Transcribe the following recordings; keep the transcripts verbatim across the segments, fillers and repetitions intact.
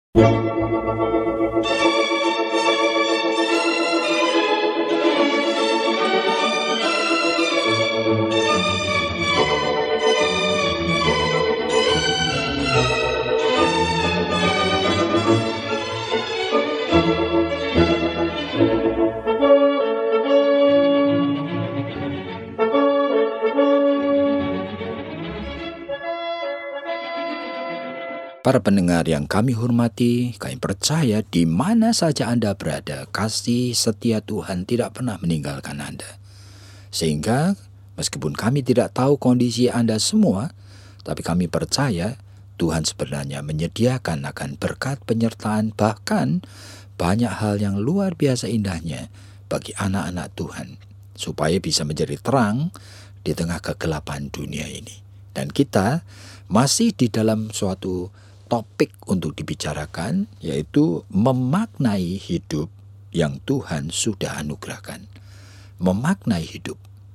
Para pendengar yang kami hormati, kami percaya di mana saja Anda berada, kasih setia Tuhan tidak pernah meninggalkan Anda. Sehingga meskipun kami tidak tahu kondisi Anda semua, tapi kami percaya Tuhan sebenarnya menyediakan akan berkat penyertaan, bahkan banyak hal yang luar biasa indahnya bagi anak-anak Tuhan, supaya bisa menjadi terang di tengah kegelapan dunia ini. Dan kita masih di dalam suatu topik untuk dibicarakan, yaitu memaknai hidup yang Tuhan sudah anugerahkan. Memaknai hidup.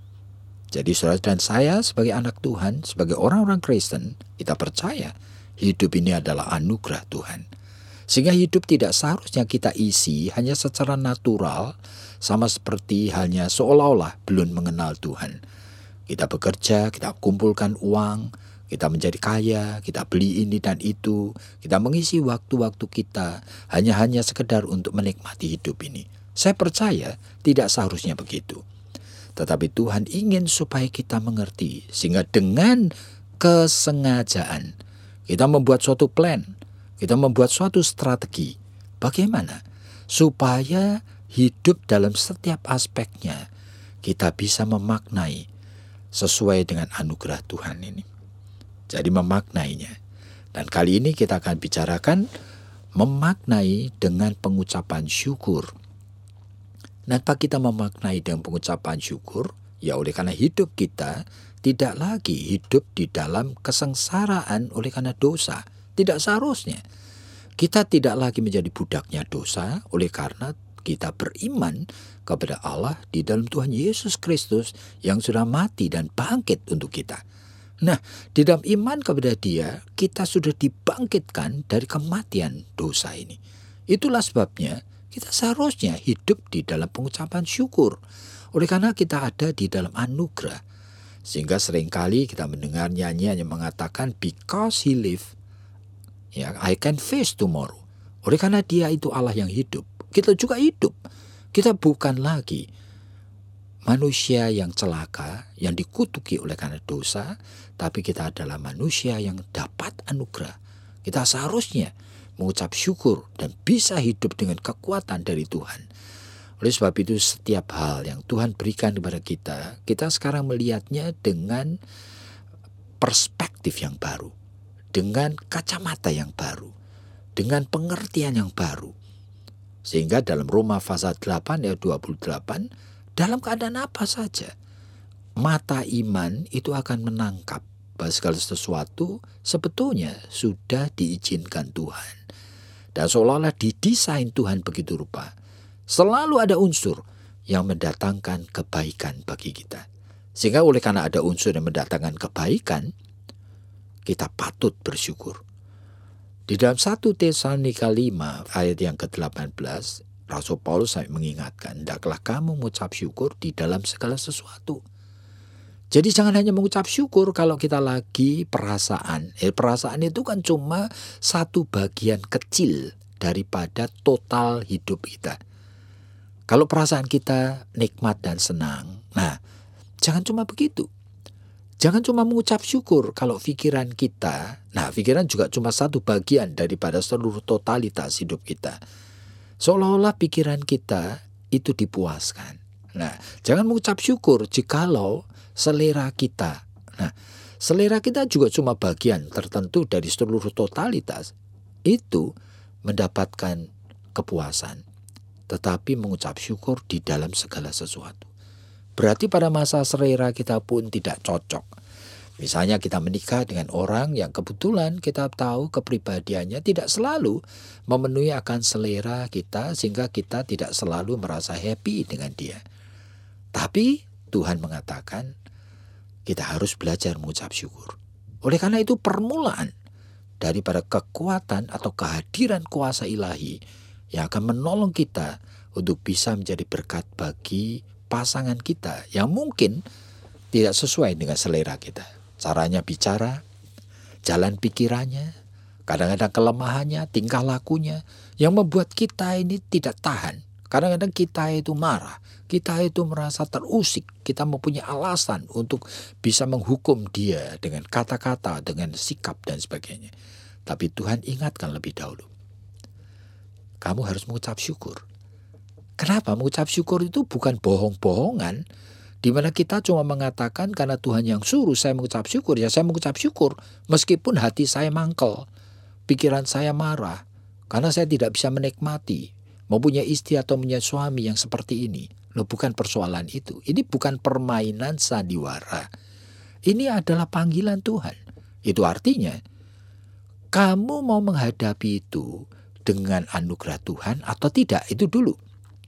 Jadi saudara dan saya sebagai anak Tuhan, sebagai orang-orang Kristen, kita percaya hidup ini adalah anugerah Tuhan. Sehingga hidup tidak seharusnya kita isi hanya secara natural, sama seperti halnya seolah-olah belum mengenal Tuhan. Kita bekerja, kita kumpulkan uang, kita menjadi kaya, kita beli ini dan itu, kita mengisi waktu-waktu kita hanya-hanya sekedar untuk menikmati hidup ini. Saya percaya tidak seharusnya begitu. Tetapi Tuhan ingin supaya kita mengerti, sehingga dengan kesengajaan kita membuat suatu plan, kita membuat suatu strategi. Bagaimana? Supaya hidup dalam setiap aspeknya kita bisa memaknai sesuai dengan anugerah Tuhan ini. Jadi memaknainya. Dan kali ini kita akan bicarakan memaknai dengan pengucapan syukur. Kenapa kita memaknai dengan pengucapan syukur? Ya oleh karena hidup kita tidak lagi hidup di dalam kesengsaraan oleh karena dosa. Tidak seharusnya. Kita tidak lagi menjadi budaknya dosa oleh karena kita beriman kepada Allah di dalam Tuhan Yesus Kristus yang sudah mati dan bangkit untuk kita. Nah, di dalam iman kepada Dia, kita sudah dibangkitkan dari kematian dosa ini. Itulah sebabnya kita seharusnya hidup di dalam pengucapan syukur. Oleh karena kita ada di dalam anugerah. Sehingga seringkali kita mendengar nyanyian yang mengatakan, because He live, ya, I can face tomorrow. Oleh karena Dia itu Allah yang hidup, kita juga hidup. Kita bukan lagi manusia yang celaka, yang dikutuki oleh karena dosa, tapi kita adalah manusia yang dapat anugerah. Kita seharusnya mengucap syukur dan bisa hidup dengan kekuatan dari Tuhan. Oleh sebab itu setiap hal yang Tuhan berikan kepada kita, kita sekarang melihatnya dengan perspektif yang baru, dengan kacamata yang baru, dengan pengertian yang baru. Sehingga dalam Roma pasal delapan ayat dua puluh delapan, dalam keadaan apa saja, mata iman itu akan menangkap bahwa segala sesuatu sebetulnya sudah diizinkan Tuhan. Dan seolah-olah didesain Tuhan begitu rupa. Selalu ada unsur yang mendatangkan kebaikan bagi kita. Sehingga oleh karena ada unsur yang mendatangkan kebaikan, kita patut bersyukur. Di dalam satu Tesalonika lima ayat yang ke delapan belas, Rasul Paulus mengingatkan, hendaklah kamu mengucap syukur di dalam segala sesuatu. Jadi jangan hanya mengucap syukur kalau kita lagi perasaan. Eh, perasaan itu kan cuma satu bagian kecil daripada total hidup kita. Kalau perasaan kita nikmat dan senang, nah jangan cuma begitu. Jangan cuma mengucap syukur kalau pikiran kita, nah pikiran juga cuma satu bagian daripada seluruh totalitas hidup kita. Seolah-olah pikiran kita itu dipuaskan. Nah, jangan mengucap syukur jikalau selera kita. Nah, selera kita juga cuma bagian tertentu dari seluruh totalitas. Itu mendapatkan kepuasan. Tetapi mengucap syukur di dalam segala sesuatu. Berarti pada masa selera kita pun tidak cocok. Misalnya kita menikah dengan orang yang kebetulan kita tahu kepribadiannya tidak selalu memenuhi akan selera kita, sehingga kita tidak selalu merasa happy dengan dia. Tapi Tuhan mengatakan kita harus belajar mengucap syukur. Oleh karena itu permulaan daripada kekuatan atau kehadiran kuasa ilahi yang akan menolong kita untuk bisa menjadi berkat bagi pasangan kita yang mungkin tidak sesuai dengan selera kita. Caranya bicara, jalan pikirannya, kadang-kadang kelemahannya, tingkah lakunya yang membuat kita ini tidak tahan. Kadang-kadang kita itu marah, kita itu merasa terusik, kita mempunyai alasan untuk bisa menghukum dia dengan kata-kata, dengan sikap dan sebagainya. Tapi Tuhan ingatkan lebih dahulu, kamu harus mengucap syukur. Kenapa? Mengucap syukur itu bukan bohong-bohongan, di mana kita cuma mengatakan karena Tuhan yang suruh saya mengucap syukur, ya saya mengucap syukur. Meskipun hati saya mangkel, pikiran saya marah, karena saya tidak bisa menikmati, mempunyai istri atau mempunyai suami yang seperti ini. Loh, bukan persoalan itu. Ini bukan permainan sandiwara. Ini adalah panggilan Tuhan. Itu artinya, kamu mau menghadapi itu dengan anugerah Tuhan atau tidak, itu dulu.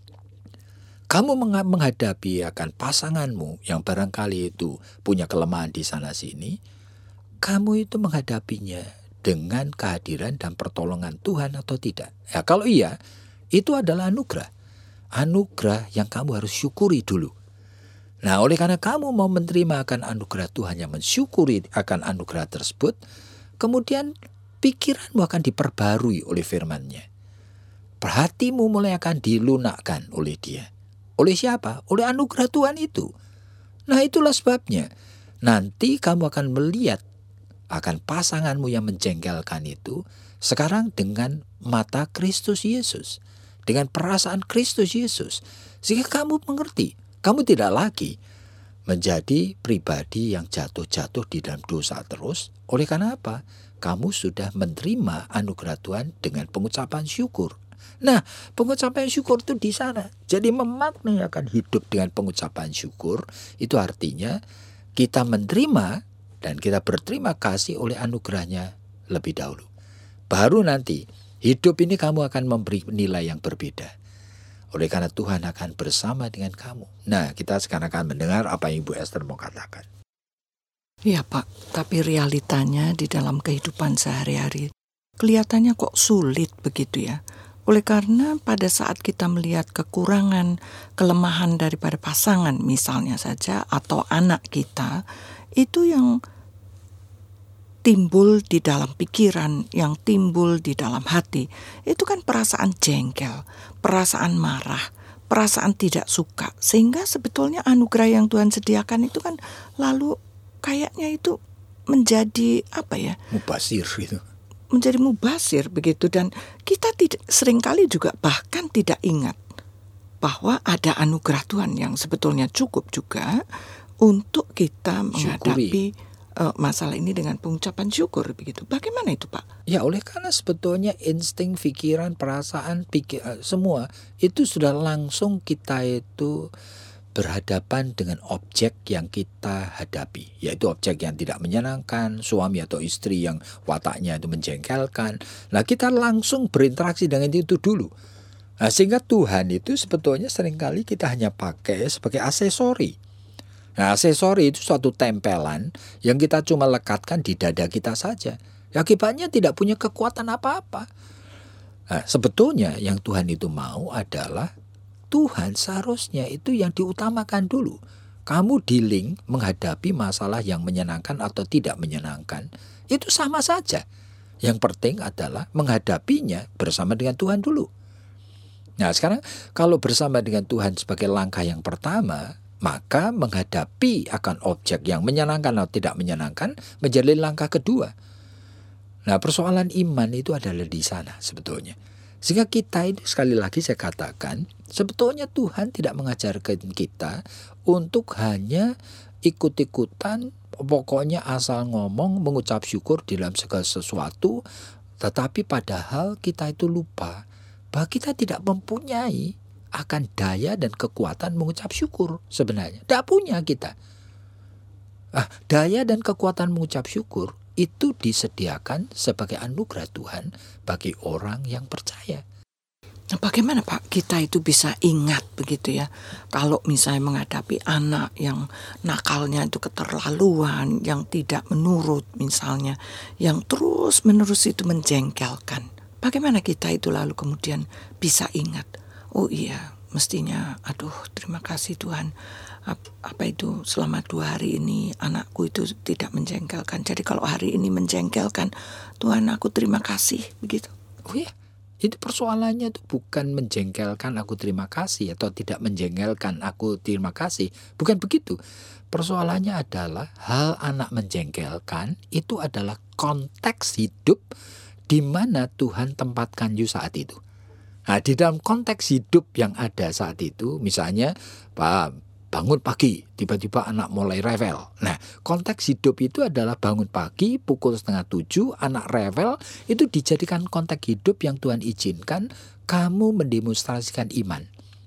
Kamu menghadapi akan pasanganmu yang barangkali itu punya kelemahan di sana sini, kamu itu menghadapinya dengan kehadiran dan pertolongan Tuhan atau tidak. Ya kalau iya, itu adalah anugerah. Anugerah yang kamu harus syukuri dulu. Nah, oleh karena kamu mau menerima akan anugerah Tuhan yang mensyukuri akan anugerah tersebut, kemudian pikiranmu akan diperbarui oleh firman-Nya. Hatimu mulai akan dilunakkan oleh Dia. Oleh siapa? Oleh anugerah Tuhan itu. Nah, itulah sebabnya nanti kamu akan melihat akan pasanganmu yang menjengkelkan itu sekarang dengan mata Kristus Yesus, dengan perasaan Kristus Yesus, sehingga kamu mengerti, kamu tidak lagi menjadi pribadi yang jatuh-jatuh di dalam dosa terus. Oleh karena apa? Kamu sudah menerima anugerah Tuhan dengan pengucapan syukur. Nah, pengucapan syukur itu di sana. Jadi memaknai akan hidup dengan pengucapan syukur, itu artinya kita menerima dan kita berterima kasih oleh anugerahnya lebih dahulu. Baru nanti hidup ini kamu akan memberi nilai yang berbeda. Oleh karena Tuhan akan bersama dengan kamu. Nah, kita sekarang akan mendengar apa yang Ibu Esther mau katakan. Ya Pak, tapi realitanya di dalam kehidupan sehari-hari kelihatannya kok sulit begitu ya. Oleh karena pada saat kita melihat kekurangan, kelemahan daripada pasangan misalnya saja atau anak kita, itu yang timbul di dalam pikiran, yang timbul di dalam hati, itu kan perasaan jengkel, perasaan marah, perasaan tidak suka. Sehingga sebetulnya anugerah yang Tuhan sediakan itu kan lalu kayaknya itu menjadi apa ya? Mubasir gitu. Menjadi mubasir begitu, dan kita tidak seringkali juga bahkan tidak ingat bahwa ada anugerah Tuhan yang sebetulnya cukup juga untuk kita menghadapi uh, masalah ini dengan pengucapan syukur begitu. Bagaimana itu Pak? Ya, oleh karena sebetulnya insting, pikiran, perasaan, pikir, semua itu sudah langsung kita itu berhadapan dengan objek yang kita hadapi, yaitu objek yang tidak menyenangkan, suami atau istri yang wataknya itu menjengkelkan. Nah, kita langsung berinteraksi dengan itu dulu. Nah, sehingga Tuhan itu sebetulnya seringkali kita hanya pakai sebagai aksesori. Nah, aksesori itu suatu tempelan yang kita cuma lekatkan di dada kita saja. Akibatnya tidak punya kekuatan apa-apa. Nah, sebetulnya yang Tuhan itu mau adalah Tuhan seharusnya itu yang diutamakan dulu. Kamu dealing menghadapi masalah yang menyenangkan atau tidak menyenangkan, itu sama saja. Yang penting adalah menghadapinya bersama dengan Tuhan dulu. Nah, sekarang kalau bersama dengan Tuhan sebagai langkah yang pertama, maka menghadapi akan objek yang menyenangkan atau tidak menyenangkan menjadi langkah kedua. Nah, persoalan iman itu adalah di sana sebetulnya. Sehingga kita ini sekali lagi saya katakan, sebetulnya Tuhan tidak mengajarkan kita untuk hanya ikut-ikutan, pokoknya asal ngomong, mengucap syukur dalam segala sesuatu, tetapi padahal kita itu lupa bahwa kita tidak mempunyai akan daya dan kekuatan mengucap syukur sebenarnya. Tidak punya kita. Ah, daya dan kekuatan mengucap syukur itu disediakan sebagai anugerah Tuhan bagi orang yang percaya. Nah, bagaimana Pak kita itu bisa ingat begitu ya, kalau misalnya menghadapi anak yang nakalnya itu keterlaluan, yang tidak menurut misalnya, yang terus-menerus itu menjengkelkan. Bagaimana kita itu lalu kemudian bisa ingat, oh iya mestinya, aduh terima kasih Tuhan, ap- apa itu selama dua hari ini anakku itu tidak menjengkelkan. Jadi kalau hari ini menjengkelkan, Tuhan aku terima kasih begitu. Oh ya, itu persoalannya tuh bukan menjengkelkan aku terima kasih atau tidak menjengkelkan aku terima kasih. Bukan begitu. Persoalannya adalah hal anak menjengkelkan itu adalah konteks hidup di mana Tuhan tempatkan you saat itu. Nah, di dalam konteks hidup yang ada saat itu, misalnya Pak bangun pagi, tiba-tiba anak mulai rewel. Nah, konteks hidup itu adalah bangun pagi, pukul setengah tujuh, anak rewel, itu dijadikan konteks hidup yang Tuhan izinkan kamu mendemonstrasikan iman.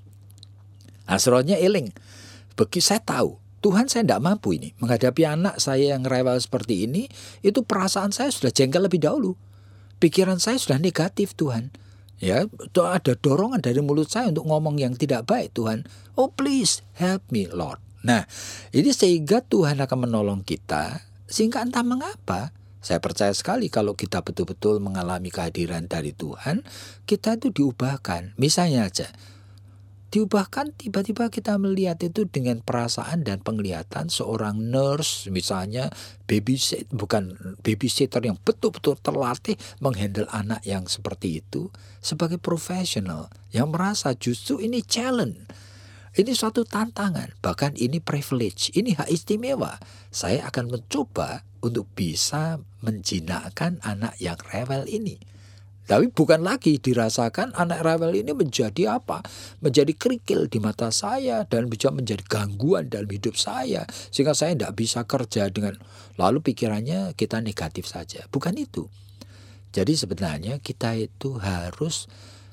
Nah, seronya eling, bagi saya tahu, Tuhan saya tidak mampu ini, menghadapi anak saya yang rewel seperti ini, itu perasaan saya sudah jengkel lebih dahulu. Pikiran saya sudah negatif Tuhan. Ya, ada dorongan dari mulut saya untuk ngomong yang tidak baik Tuhan. Oh please help me Lord. Nah, ini sehingga Tuhan akan menolong kita. Sehingga entah mengapa, saya percaya sekali kalau kita betul-betul mengalami kehadiran dari Tuhan, kita itu diubahkan. Misalnya aja, diubahkan tiba-tiba kita melihat itu dengan perasaan dan penglihatan seorang nurse, misalnya babysitter, bukan babysitter yang betul-betul terlatih menghandle anak yang seperti itu sebagai profesional yang merasa justru ini challenge, ini suatu tantangan, bahkan ini privilege, ini hak istimewa. Saya akan mencoba untuk bisa menjinakkan anak yang rewel ini. Tapi bukan lagi dirasakan anak rewel ini menjadi apa? Menjadi kerikil di mata saya dan bisa menjadi gangguan dalam hidup saya. Sehingga saya tidak bisa kerja dengan, lalu pikirannya kita negatif saja. Bukan itu. Jadi sebenarnya kita itu harus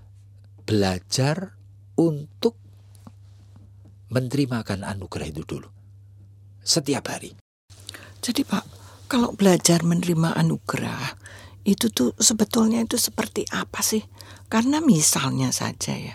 belajar untuk menerimakan anugerah itu dulu. Setiap hari. Jadi Pak, kalau belajar menerima anugerah, itu tuh sebetulnya itu seperti apa sih? Karena misalnya saja ya,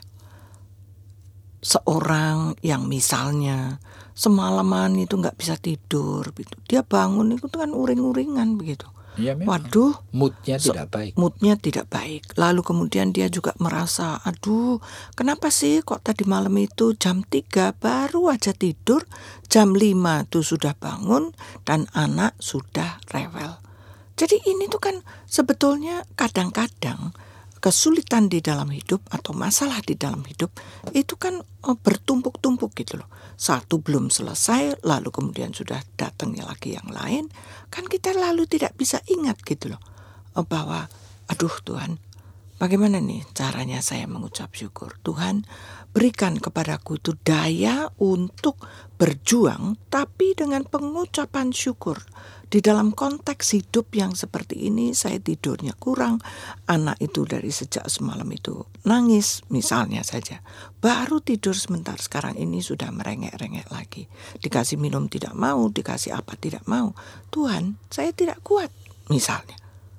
seorang yang misalnya semalaman itu nggak bisa tidur, gitu. Dia bangun itu kan uring-uringan begitu. Ya, Waduh, moodnya tidak baik. Moodnya tidak baik. Lalu kemudian dia juga merasa, aduh, kenapa sih kok tadi malam itu jam tiga baru aja tidur, jam lima tuh sudah bangun dan anak sudah rewel. Jadi ini tuh kan sebetulnya kadang-kadang kesulitan di dalam hidup atau masalah di dalam hidup itu kan oh, bertumpuk-tumpuk gitu loh. Satu belum selesai lalu kemudian sudah datangnya lagi yang lain. Kan kita lalu tidak bisa ingat gitu loh oh, bahwa aduh Tuhan, bagaimana nih caranya saya mengucap syukur. Tuhan berikan kepadaku itu daya untuk berjuang tapi dengan pengucapan syukur. Di dalam konteks hidup yang seperti ini, saya tidurnya kurang, anak itu dari sejak semalam itu nangis misalnya saja. Baru tidur sebentar, sekarang ini sudah merengek-rengek lagi. Dikasih minum tidak mau, dikasih apa tidak mau. Tuhan, saya tidak kuat misalnya.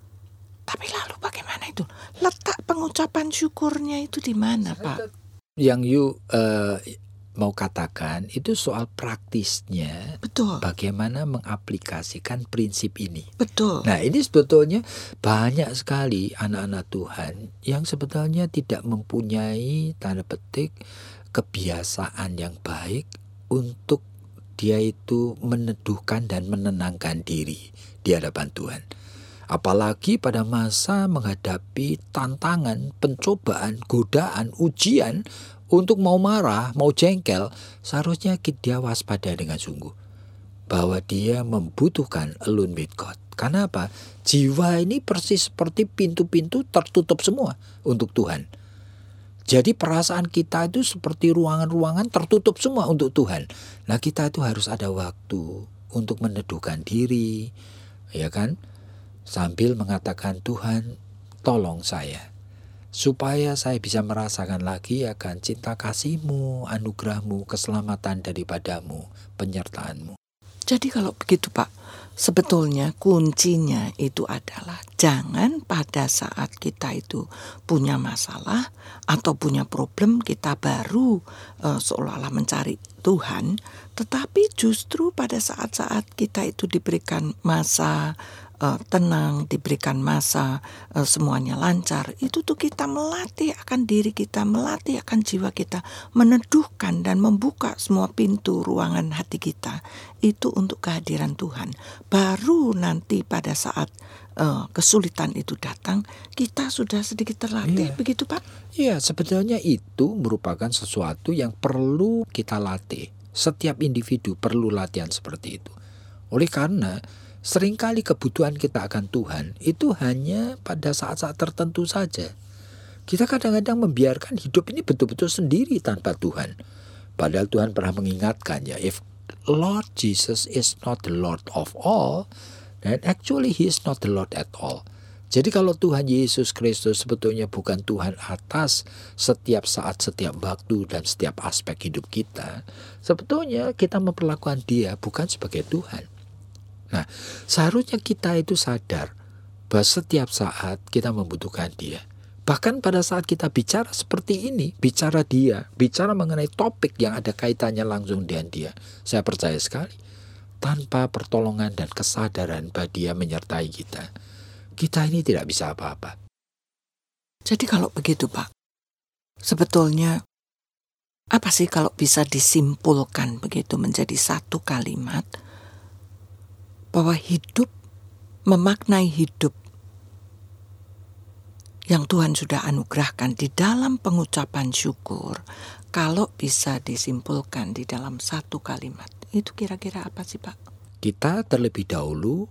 Tapi lalu bagaimana itu? Letak pengucapan syukurnya itu di mana Pak? Yang you uh, mau katakan itu soal praktisnya. Betul. Bagaimana mengaplikasikan prinsip ini. Betul. Nah, ini sebetulnya banyak sekali anak-anak Tuhan yang sebetulnya tidak mempunyai tanda petik kebiasaan yang baik untuk dia itu meneduhkan dan menenangkan diri di hadapan Tuhan. Apalagi pada masa menghadapi tantangan, pencobaan, godaan, ujian untuk mau marah, mau jengkel, seharusnya dia waspada dengan sungguh. Bahwa dia membutuhkan alone with God. Karena apa? Jiwa ini persis seperti pintu-pintu tertutup semua untuk Tuhan. Jadi perasaan kita itu seperti ruangan-ruangan tertutup semua untuk Tuhan. Nah, kita itu harus ada waktu untuk meneduhkan diri, ya kan? Sambil mengatakan, Tuhan, tolong saya. Supaya saya bisa merasakan lagi akan cinta kasih-Mu, anugerah-Mu, keselamatan daripadamu, penyertaan-Mu. Jadi kalau begitu Pak, Sebetulnya kuncinya itu adalah jangan pada saat kita itu punya masalah atau punya problem kita baru uh, seolah-olah mencari Tuhan, tetapi justru pada saat-saat kita itu diberikan masa uh, tenang, diberikan masa uh, semuanya lancar, itu tuh kita melatih akan diri kita, melatih akan jiwa kita, meneduhkan dan membuka semua pintu ruangan hati kita itu untuk kehadiran Tuhan. Baru nanti pada saat uh, kesulitan itu datang, kita sudah sedikit terlatih, Iya. begitu Pak? Iya, sebetulnya itu merupakan sesuatu yang perlu kita latih. Setiap individu perlu latihan seperti itu. Oleh karena seringkali kebutuhan kita akan Tuhan itu hanya pada saat-saat tertentu saja. Kita kadang-kadang membiarkan hidup ini betul-betul sendiri tanpa Tuhan. Padahal Tuhan pernah mengingatkan ya, if Lord Jesus is not the Lord of all, then actually He is not the Lord at all. Jadi kalau Tuhan Yesus Kristus sebetulnya bukan Tuhan atas setiap saat, setiap waktu, dan setiap aspek hidup kita, sebetulnya kita memperlakukan Dia bukan sebagai Tuhan. Nah, seharusnya kita itu sadar bahwa setiap saat kita membutuhkan Dia. Bahkan pada saat kita bicara seperti ini, bicara Dia, bicara mengenai topik yang ada kaitannya langsung dengan Dia, saya percaya sekali, tanpa pertolongan dan kesadaran bahwa Dia menyertai kita, kita ini tidak bisa apa-apa. Jadi kalau begitu Pak, sebetulnya apa sih kalau bisa disimpulkan begitu menjadi satu kalimat, bahwa hidup, memaknai hidup yang Tuhan sudah anugerahkan di dalam pengucapan syukur, kalau bisa disimpulkan di dalam satu kalimat, itu kira-kira apa sih Pak? Kita terlebih dahulu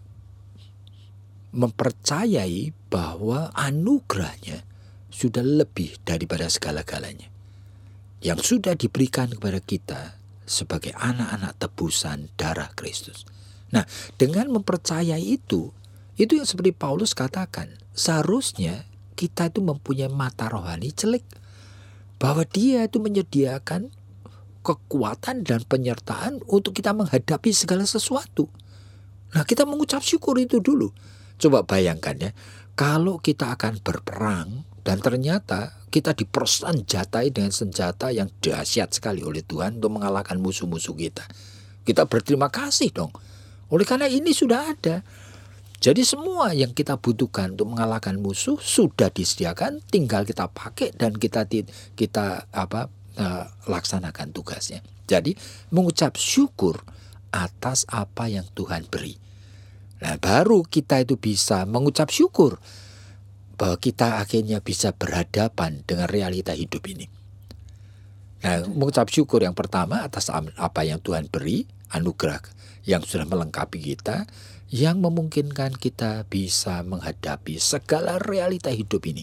mempercayai bahwa anugerahnya sudah lebih daripada segala-galanya yang sudah diberikan kepada kita sebagai anak-anak tebusan darah Kristus. Nah, dengan mempercayai itu, itu yang seperti Paulus katakan, seharusnya kita itu mempunyai mata rohani celik, bahwa Dia itu menyediakan kekuatan dan penyertaan untuk kita menghadapi segala sesuatu. Nah, kita mengucap syukur itu dulu. Coba bayangkan ya, kalau kita akan berperang dan ternyata kita dipersenjatai dengan senjata yang dahsyat sekali oleh Tuhan untuk mengalahkan musuh-musuh kita. Kita berterima kasih dong. Oleh karena ini sudah ada. Jadi semua yang kita butuhkan untuk mengalahkan musuh sudah disediakan, tinggal kita pakai dan kita kita apa uh, laksanakan tugasnya. Jadi mengucap syukur atas apa yang Tuhan beri. Nah, baru kita itu bisa mengucap syukur bahwa kita akhirnya bisa berhadapan dengan realita hidup ini. Nah, mengucap syukur yang pertama atas apa yang Tuhan beri, anugerah yang sudah melengkapi kita, yang memungkinkan kita bisa menghadapi segala realita hidup ini.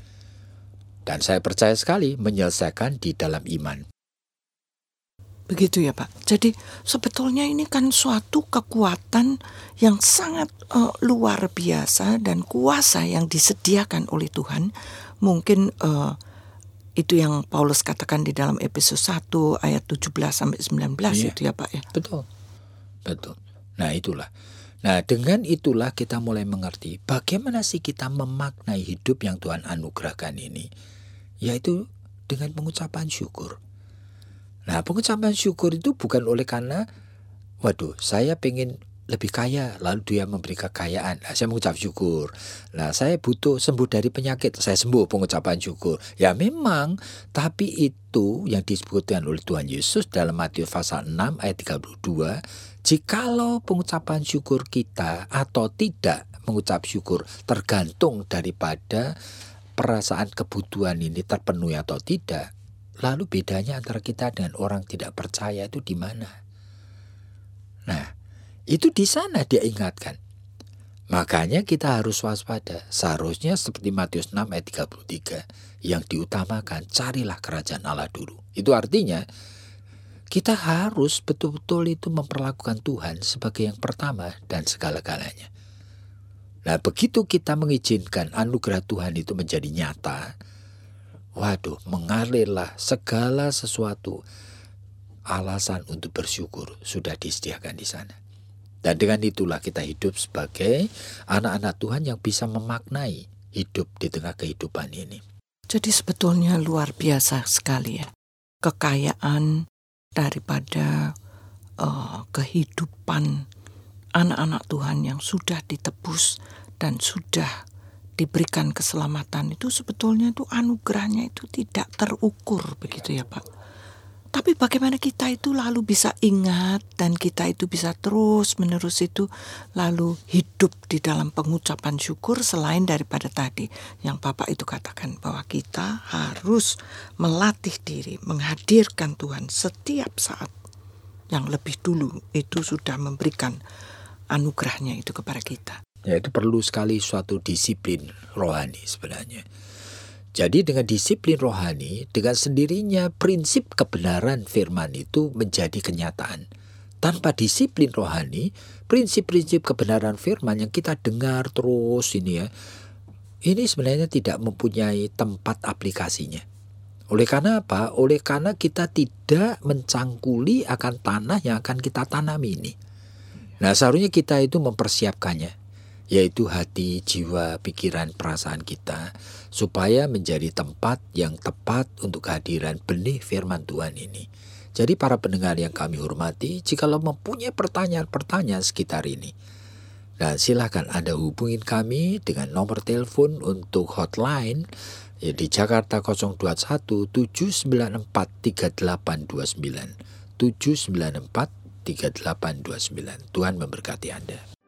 Dan saya percaya sekali menyelesaikan di dalam iman. Begitu ya Pak. Jadi sebetulnya ini kan suatu kekuatan yang sangat uh, luar biasa dan kuasa yang disediakan oleh Tuhan. Mungkin uh, itu yang Paulus katakan di dalam Efesus satu ayat tujuh belas sampai sembilan belas iya. Itu ya Pak ya. Betul. Betul. Nah, itulah. Nah, dengan itulah kita mulai mengerti bagaimana sih kita memaknai hidup yang Tuhan anugerahkan ini, yaitu dengan pengucapan syukur. Nah, pengucapan syukur itu bukan oleh karena, waduh, saya pengen lebih kaya, lalu Dia memberi kekayaan. Nah, saya mengucap syukur. Nah, saya butuh sembuh dari penyakit, saya sembuh, pengucapan syukur. Ya memang, tapi itu yang disebutkan oleh Tuhan Yesus dalam Matius pasal enam ayat tiga puluh dua, jikalau pengucapan syukur kita atau tidak mengucap syukur tergantung daripada perasaan kebutuhan ini terpenuhi atau tidak. Lalu bedanya antara kita dengan orang tidak percaya itu di mana? Nah, itu di sana dia ingatkan. Makanya kita harus waspada. Seharusnya seperti Matius enam ayat tiga puluh tiga, yang diutamakan carilah kerajaan Allah dulu. Itu artinya kita harus betul-betul itu memperlakukan Tuhan sebagai yang pertama dan segala-galanya. Nah, begitu kita mengizinkan anugerah Tuhan itu menjadi nyata, waduh, mengalirlah segala sesuatu alasan untuk bersyukur sudah disediakan di sana. Dan dengan itulah kita hidup sebagai anak-anak Tuhan yang bisa memaknai hidup di tengah kehidupan ini. Jadi sebetulnya luar biasa sekali ya, kekayaan daripada uh, kehidupan anak-anak Tuhan yang sudah ditebus dan sudah diberikan keselamatan itu sebetulnya itu anugerahnya itu tidak terukur begitu ya Pak. Tapi bagaimana kita itu lalu bisa ingat dan kita itu bisa terus menerus itu lalu hidup di dalam pengucapan syukur selain daripada tadi yang Bapak itu katakan bahwa kita harus melatih diri menghadirkan Tuhan setiap saat yang lebih dulu itu sudah memberikan anugerahnya itu kepada kita. Ya, itu perlu sekali suatu disiplin rohani sebenarnya. Jadi dengan disiplin rohani, dengan sendirinya prinsip kebenaran firman itu menjadi kenyataan. Tanpa disiplin rohani, prinsip-prinsip kebenaran firman yang kita dengar terus ini ya, ini sebenarnya tidak mempunyai tempat aplikasinya. Oleh karena apa? Oleh karena kita tidak mencangkuli akan tanah yang akan kita tanami ini. Nah, seharusnya kita itu mempersiapkannya, yaitu hati, jiwa, pikiran, perasaan kita, supaya menjadi tempat yang tepat untuk kehadiran benih firman Tuhan ini. Jadi para pendengar yang kami hormati, jikalau mempunyai pertanyaan-pertanyaan sekitar ini, nah silakan Anda hubungin kami dengan nomor telepon untuk hotline ya, di Jakarta nol dua satu tujuh sembilan empat tiga delapan dua sembilan tujuh sembilan empat tiga delapan dua sembilan. Tuhan memberkati Anda.